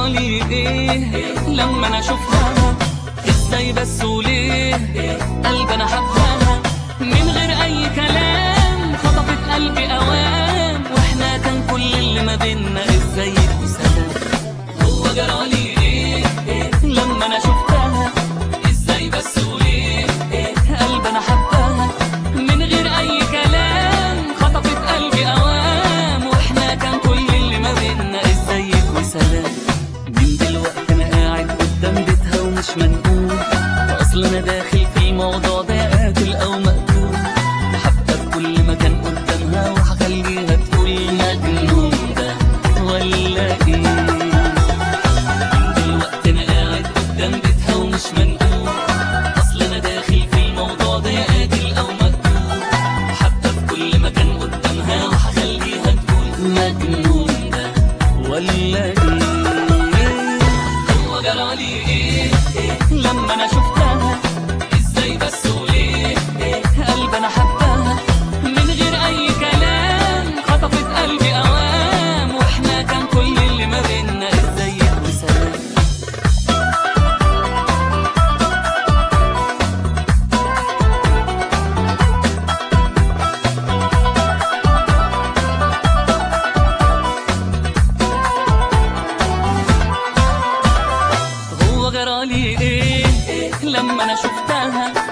جرالي ايه لما انا شفتها؟ ازاي بس وليه قلبي انا حبها من غير اي كلام، خطفت قلبي اوام واحنا كان كل اللي ما بينا ازيك وسلام. هو جرالي ايه لما انا شفتها؟ ازاي بس وليه قلبي انا حبها من غير اي كلام، خطفت قلبي اوام واحنا كان كل اللي ما بينا ازيك وسلام. من دلوقتي انا قاعد قدام بيتها ومش منقول، اصل انا داخل في الموضوع ده قاتل او مقتول، حتى في كل مكان قدامها وهخليها تقول مجنون ده ولا ايه. من دلوقتي انا قاعد قدام بيتها ومش منقول، اصل انا داخل في الموضوع ده قاتل او مقتول، حتى في كل مكان قدامها وهخليها تقول مجنون ده ولا ايه. هو جرالي ايه لما انا شفتها؟ ازاي بس وليه قلبي انا حبها من غير اي كلام، خطفت قلبي اوام واحنا كان كل اللي ما بينا ازيك وسلام. هو جرالي ايه لما انا شفتها؟